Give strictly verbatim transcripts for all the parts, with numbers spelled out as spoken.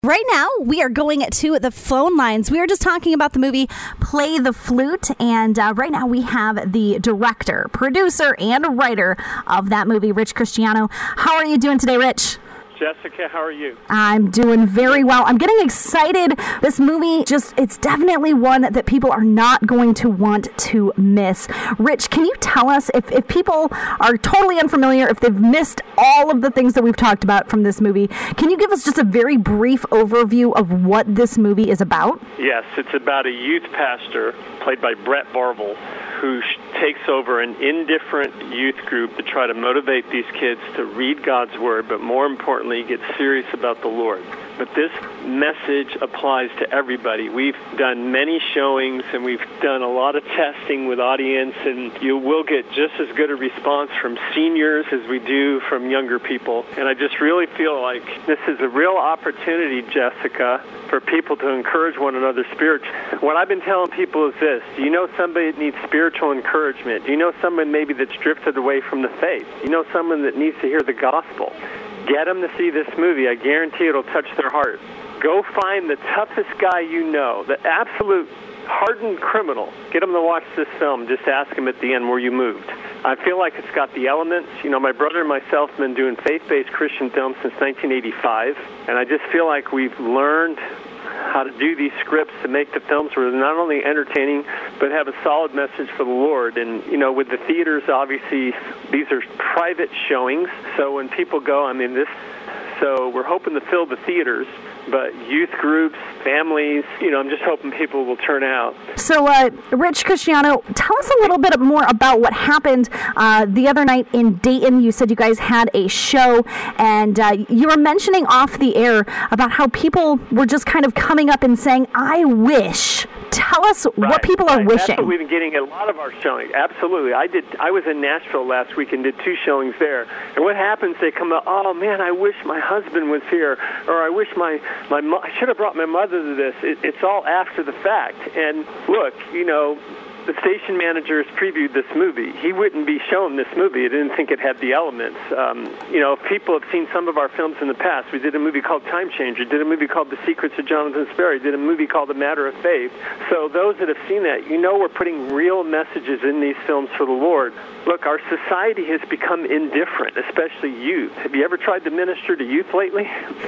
Right now, we are going to the phone lines. We were just talking about the movie Play the Flute, and uh, right now we have the director, producer, and writer of that movie, Rich Cristiano. How are you doing today, Rich? Jessica, how are you? I'm doing very well. I'm getting excited. This movie, just it's definitely one that people are not going to want to miss. Rich, can you tell us if, if people are totally unfamiliar, if they've missed all of the things that we've talked about from this movie, can you give us just a very brief overview of what this movie is about? Yes, it's about a youth pastor played by Brett Varvel, who takes over an indifferent youth group to try to motivate these kids to read God's Word, but more importantly, get serious about the Lord. But this message applies to everybody. We've done many showings, and we've done a lot of testing with audience, and you will get just as good a response from seniors as we do from younger people. And I just really feel like this is a real opportunity, Jessica, for people to encourage one another spiritually. What I've been telling people is this: do you know somebody that needs spiritual encouragement? Do you know someone maybe that's drifted away from the faith? Do you know someone that needs to hear the gospel? Get them to see this movie. I guarantee it'll touch their heart. Go find the toughest guy you know, the absolute hardened criminal. Get them to watch this film. Just ask him at the end where you moved. I feel like it's got the elements. You know, my brother and myself have been doing faith-based Christian films since nineteen eighty-five, and I just feel like we've learned how to do these scripts to make the films where they're not only entertaining, but have a solid message for the Lord. And, you know, with the theaters, obviously, these are private showings. So when people go, I mean, this, so we're hoping to fill the theaters, but youth groups, families, you know, I'm just hoping people will turn out. So, uh, Rich Cristiano, tell us a little bit more about what happened uh, the other night in Dayton. You said you guys had a show, and uh, you were mentioning off the air about how people were just kind of coming up and saying, I wish. Tell us right, what people right. are wishing. That's what we've been getting at a lot of our showings. Absolutely. I did. I was in Nashville last week and did two showings there. And what happens, they come up, oh, man, I wish my husband was here, or I wish my, my mo- I should have brought my mother to this. It, it's all after the fact. And look, you know, the station manager has previewed this movie. He wouldn't be showing this movie. He didn't think it had the elements. Um, you know, if people have seen some of our films in the past, we did a movie called Time Changer, did a movie called The Secrets of Jonathan Sperry, did a movie called The Matter of Faith. So those that have seen that, you know we're putting real messages in these films for the Lord. Look, our society has become indifferent, especially youth. Have you ever tried to minister to youth lately?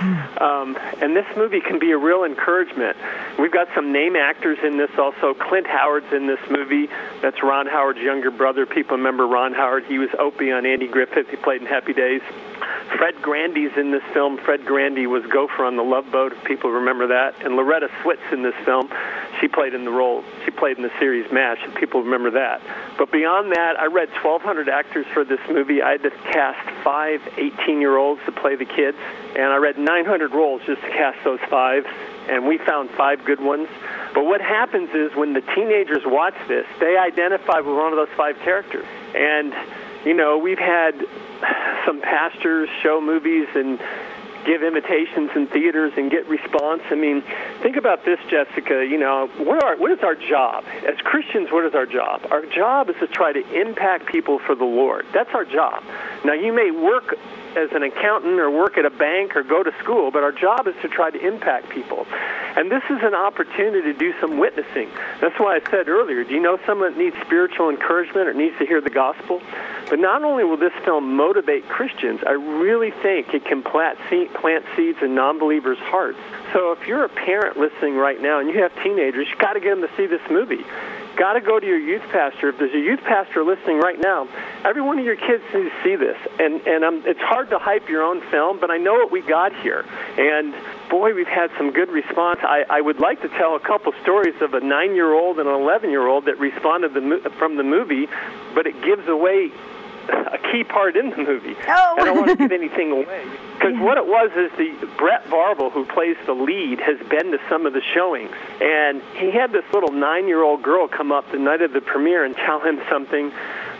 Um, and this movie can be a real encouragement. We've got some name actors in this also. Clint Howard's in this movie. That's Ron Howard's younger brother. People remember Ron Howard. He was Opie on Andy Griffith. He played in Happy Days. Fred Grandy's in this film. Fred Grandy was Gopher on The Love Boat, if people remember that. And Loretta Swit's in this film. She played in the role. She played in the series MASH, if people remember that. But beyond that, I read twelve hundred actors for this movie. I had to cast five eighteen-year-olds to play the kids. And I read nine hundred roles just to cast those five. And we found five good ones. But what happens is when the teenagers watch this, they identify with one of those five characters. And, you know, we've had some pastors show movies and give invitations in theaters and get response. I mean, think about this, Jessica. You know, what, are, what is our job? As Christians, what is our job? Our job is to try to impact people for the Lord. That's our job. Now, you may work as an accountant or work at a bank or go to school, but our job is to try to impact people. And this is an opportunity to do some witnessing. That's why I said earlier, do you know someone that needs spiritual encouragement or needs to hear the gospel? But not only will this film motivate Christians, I really think it can plant seeds in non-believers' hearts. So if you're a parent listening right now and you have teenagers, you've got to get them to see this movie. Got to go to your youth pastor. If there's a youth pastor listening right now, every one of your kids needs to see this. And and um, it's hard to hype your own film, but I know what we got here. And boy, we've had some good response. I, I would like to tell a couple stories of a nine-year-old and an eleven-year-old that responded the, from the movie, but it gives away a key part in the movie. Oh. I don't want to give anything away. Because yeah. What it was is the Brett Varvel, who plays the lead, has been to some of the showings. And he had this little nine-year-old girl come up the night of the premiere and tell him something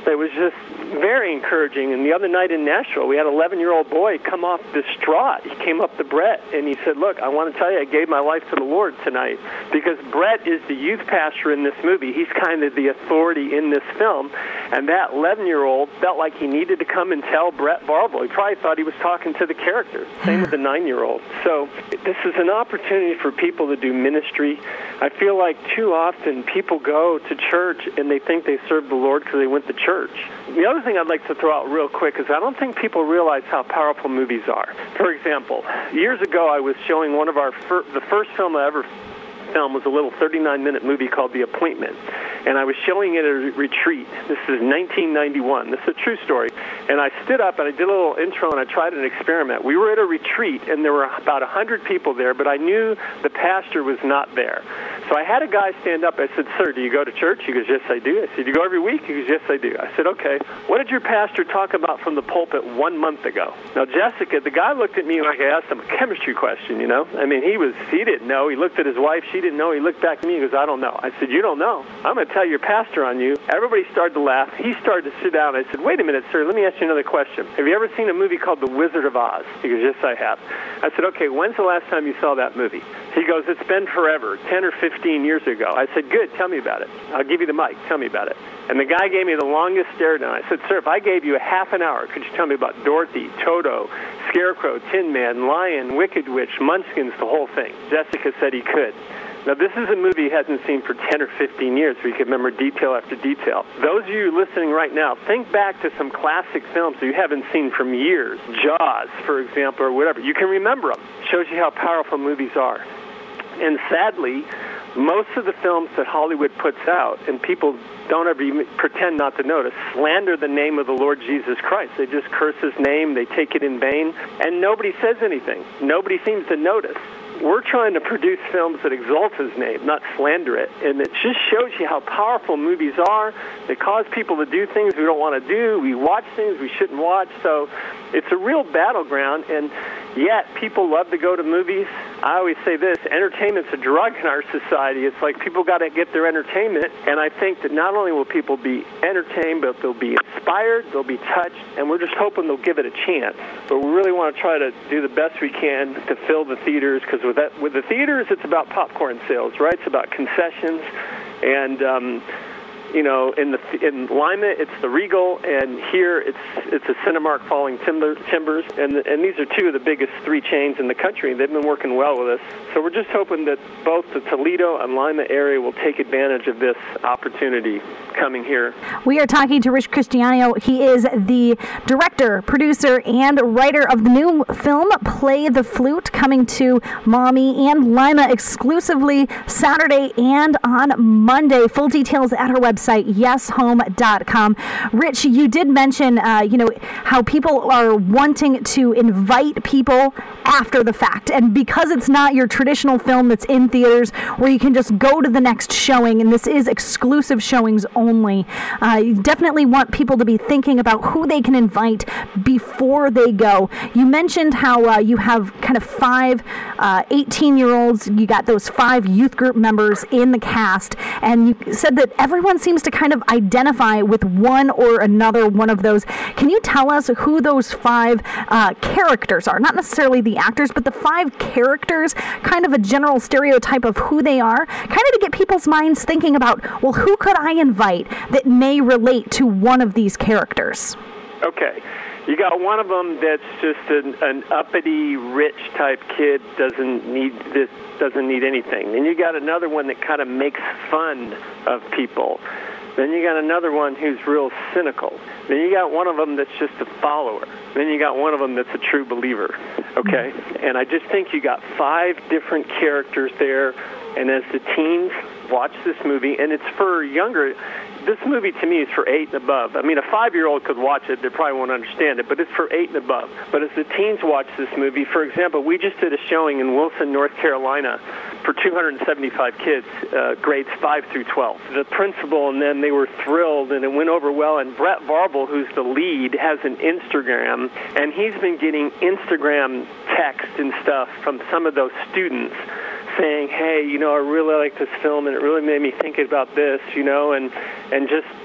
It was just very encouraging. And the other night in Nashville, we had an eleven-year-old boy come off distraught. He came up to Brett, and he said, look, I want to tell you, I gave my life to the Lord tonight, because Brett is the youth pastor in this movie. He's kind of the authority in this film. And that eleven-year-old felt like he needed to come and tell Brett Varble. He probably thought he was talking to the character. Same with the nine-year-old. So this is an opportunity for people to do ministry. I feel like too often people go to church and they think they serve the Lord because they went to church. The other thing I'd like to throw out real quick is I don't think people realize how powerful movies are. For example, years ago I was showing one of our fir- the first film I ever film was a little thirty-nine minute movie called The Appointment, and I was showing it at a retreat. This is nineteen ninety-one. This is a true story. And I stood up and I did a little intro and I tried an experiment. We were at a retreat and there were about one hundred people there, but I knew the pastor was not there. So I had a guy stand up. I said, sir, do you go to church? He goes, yes, I do. I said, you go every week? He goes, yes, I do. I said, okay. What did your pastor talk about from the pulpit one month ago? Now, Jessica, the guy looked at me like I asked him a chemistry question, you know? I mean, he was, he didn't know. He looked at his wife. She didn't know. He looked back at me. He goes, I don't know. I said, you don't know? I'm going to tell your pastor on you. Everybody started to laugh. He started to sit down. I said, wait a minute, sir. Let me ask you another question. Have you ever seen a movie called The Wizard of Oz? He goes, yes, I have. I said, okay, when's the last time you saw that movie? He goes, it's been forever, ten or fifteen years ago. I said, good, tell me about it. I'll give you the mic. Tell me about it. And the guy gave me the longest stare down. I said, sir, if I gave you a half an hour, could you tell me about Dorothy, Toto, Scarecrow, Tin Man, Lion, Wicked Witch, Munchkins, the whole thing? Jessica said he could. Now, this is a movie he hasn't seen for ten or fifteen years, so you can remember detail after detail. Those of you listening right now, think back to some classic films that you haven't seen from years. Jaws, for example, or whatever. You can remember them. Shows you how powerful movies are. And sadly, most of the films that Hollywood puts out, and people don't ever even pretend not to notice, slander the name of the Lord Jesus Christ. They just curse his name, they take it in vain, and nobody says anything. Nobody seems to notice. We're trying to produce films that exalt his name, not slander it. And it just shows you how powerful movies are. They cause people to do things we don't want to do. We watch things we shouldn't watch. So it's a real battleground, and yet people love to go to movies. I always say this, entertainment's a drug in our society. It's like people got to get their entertainment, and I think that not only will people be entertained, but they'll be inspired, they'll be touched, and we're just hoping they'll give it a chance. But we really want to try to do the best we can to fill the theaters, because with that, with the theaters, it's about popcorn sales, right? It's about concessions, and um, you know, in the in Lima, it's the Regal, and here it's it's a Cinemark Falling Timber, Timbers, and and these are two of the biggest three chains in the country. They've been working well with us, so we're just hoping that both the Toledo and Lima area will take advantage of this opportunity coming here. We are talking to Rich Cristiano. He is the director, producer, and writer of the new film Play the Flute, coming to Maumee and Lima exclusively Saturday and on Monday. Full details at our website, yes home dot com. Rich, you did mention, uh, you know, how people are wanting to invite people after the fact, and because it's not your traditional film that's in theaters where you can just go to the next showing, and this is exclusive showings only, uh, you definitely want people to be thinking about who they can invite before they go. You mentioned how uh, you have kind of five uh, eighteen-year-olds, you got those five youth group members in the cast, and you said that everyone seems to kind of identify with one or another one of those. Can you tell us who those five uh, characters are? Not necessarily the actors, but the five characters, kind of a general stereotype of who they are, kind of to get people's minds thinking about, well, who could I invite that may relate to one of these characters? Okay. You got one of them that's just an, an uppity, rich type kid, doesn't need this, doesn't need anything. Then you got another one that kind of makes fun of people. Then you got another one who's real cynical. Then you got one of them that's just a follower. Then you got one of them that's a true believer. Okay? And I just think you got five different characters there. And as the teens watch this movie, and it's for younger, this movie to me is for eight and above. I mean, a five-year-old could watch it, they probably won't understand it, but it's for eight and above. But as the teens watch this movie, for example, we just did a showing in Wilson, North Carolina for two hundred seventy-five kids, uh, grades five through twelve. The principal and then they were thrilled, and it went over well. And Brett Varble, who's the lead, has an Instagram, and he's been getting Instagram text and stuff from some of those students saying, hey, you know, I really like this film, and it really made me think about this, you know, and and just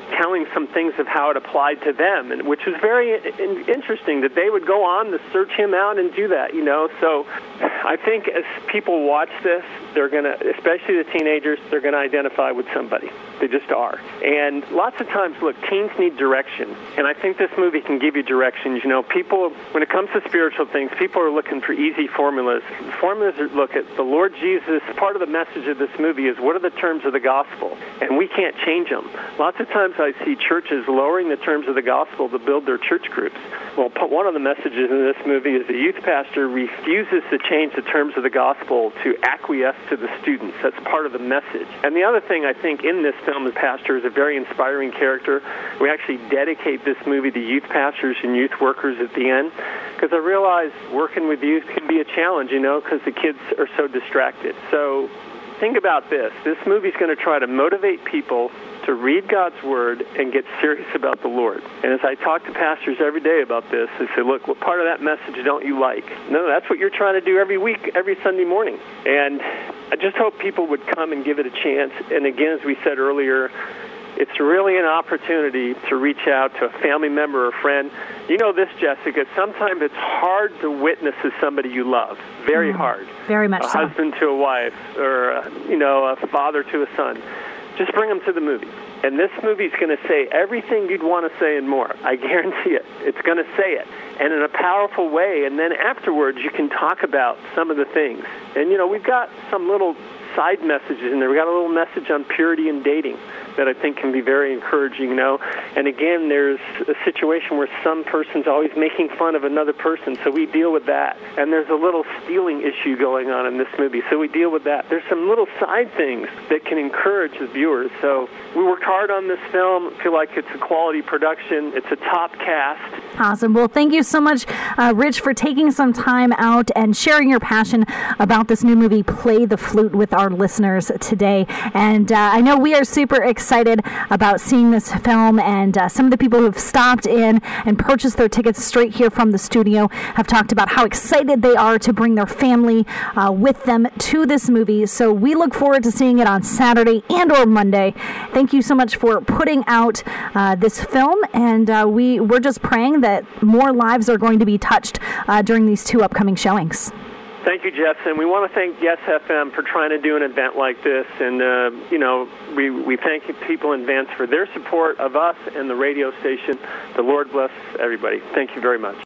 telling some things of how it applied to them, and which was very in, interesting that they would go on to search him out and do that, you know. So I think as people watch this, they're going to, especially the teenagers, they're going to identify with somebody. They just are. And lots of times, look, teens need direction, and I think this movie can give you directions. You know, people, when it comes to spiritual things, people are looking for easy formulas. Formulas are, look at the Lord Jesus. Part of the message of this movie is, what are the terms of the gospel? And we can't change them. Lots of times I see churches lowering the terms of the gospel to build their church groups. Well, one of the messages in this movie is the youth pastor refuses to change the terms of the gospel to acquiesce to the students. That's part of the message. And the other thing I think in this film, the pastor is a very inspiring character. We actually dedicate this movie to youth pastors and youth workers at the end, because I realize working with youth can be a challenge, you know, because the kids are so distracted. So think about this. This movie's going to try to motivate people to read God's Word and get serious about the Lord. And as I talk to pastors every day about this, they say, look, what part of that message don't you like? No, that's what you're trying to do every week, every Sunday morning. And I just hope people would come and give it a chance. And again, as we said earlier, it's really an opportunity to reach out to a family member or friend. You know this, Jessica, sometimes it's hard to witness to somebody you love. Very mm, hard. Very much a so. A husband to a wife, or, a, you know, a father to a son. Just bring them to the movie. And this movie's going to say everything you'd want to say and more. I guarantee it. It's going to say it. And in a powerful way. And then afterwards, you can talk about some of the things. And, you know, we've got some little side messages in there. We've got a little message on purity and dating that I think can be very encouraging, you know. And again, there's a situation where some person's always making fun of another person, so we deal with that. And there's a little stealing issue going on in this movie, so we deal with that. There's some little side things that can encourage the viewers. So we worked hard on this film. I feel like it's a quality production. It's a top cast. Awesome. Well, thank you so much, uh, Rich, for taking some time out and sharing your passion about this new movie, Play the Flute, with our listeners today. And uh, I know we are super excited about seeing this film, and uh, some of the people who have stopped in and purchased their tickets straight here from the studio have talked about how excited they are to bring their family uh, with them to this movie. So we look forward to seeing it on Saturday and or Monday. Thank you so much for putting out uh, this film, and uh, we, we're just praying that more lives are going to be touched uh, during these two upcoming showings. Thank you, Jess, and we want to thank Yes F M for trying to do an event like this, and, uh, you know, we, we thank people in advance for their support of us and the radio station. The Lord bless everybody. Thank you very much.